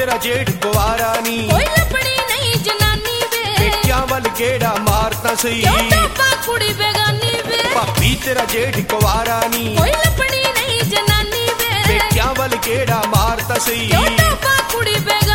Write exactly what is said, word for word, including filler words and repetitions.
तेरा जेठ कुवारा नी, कोई लपड़ी नहीं जनानी वे, पेटियां वल गेड़ा मारता सही, क्यों टोपा कुड़ी बेगानी वे, भाभी तेरा जेठ कुवारा नी, कोई लपड़ी नहीं जनानी वे, पेटियां वल गेड़ा मारता सही, क्यों टोपा कुड़ी बेगानी